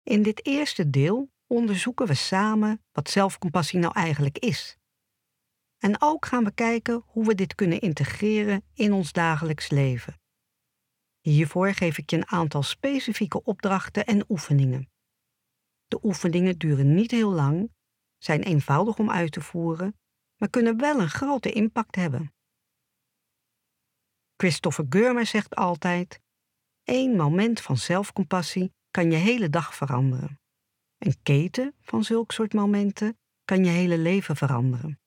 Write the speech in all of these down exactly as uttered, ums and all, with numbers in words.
In dit eerste deel onderzoeken we samen wat zelfcompassie nou eigenlijk is. En ook gaan we kijken hoe we dit kunnen integreren in ons dagelijks leven. Hiervoor geef ik je een aantal specifieke opdrachten en oefeningen. De oefeningen duren niet heel lang, zijn eenvoudig om uit te voeren, maar kunnen wel een grote impact hebben. Christopher Goermer zegt altijd: één moment van zelfcompassie kan je hele dag veranderen. Een keten van zulk soort momenten kan je hele leven veranderen.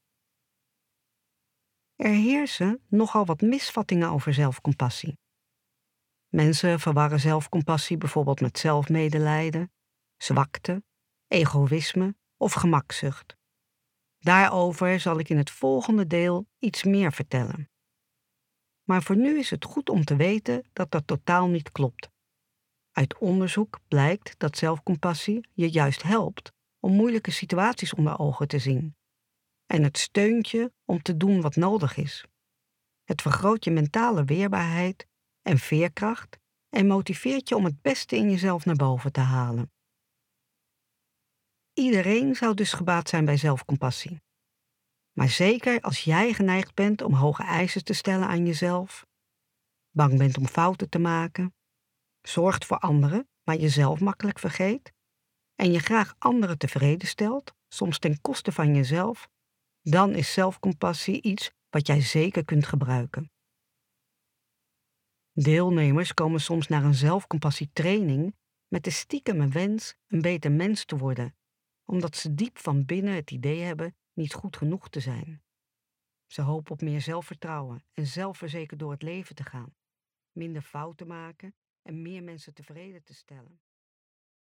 Er heersen nogal wat misvattingen over zelfcompassie. Mensen verwarren zelfcompassie bijvoorbeeld met zelfmedelijden, zwakte, egoïsme of gemakzucht. Daarover zal ik in het volgende deel iets meer vertellen. Maar voor nu is het goed om te weten dat dat totaal niet klopt. Uit onderzoek blijkt dat zelfcompassie je juist helpt om moeilijke situaties onder ogen te zien. En het steunt je om te doen wat nodig is. Het vergroot je mentale weerbaarheid en veerkracht en motiveert je om het beste in jezelf naar boven te halen. Iedereen zou dus gebaat zijn bij zelfcompassie. Maar zeker als jij geneigd bent om hoge eisen te stellen aan jezelf, bang bent om fouten te maken, zorgt voor anderen, maar jezelf makkelijk vergeet, en je graag anderen tevreden stelt, soms ten koste van jezelf, dan is zelfcompassie iets wat jij zeker kunt gebruiken. Deelnemers komen soms naar een zelfcompassietraining met de stiekeme wens een beter mens te worden, omdat ze diep van binnen het idee hebben niet goed genoeg te zijn. Ze hopen op meer zelfvertrouwen en zelfverzekerd door het leven te gaan, minder fouten maken en meer mensen tevreden te stellen.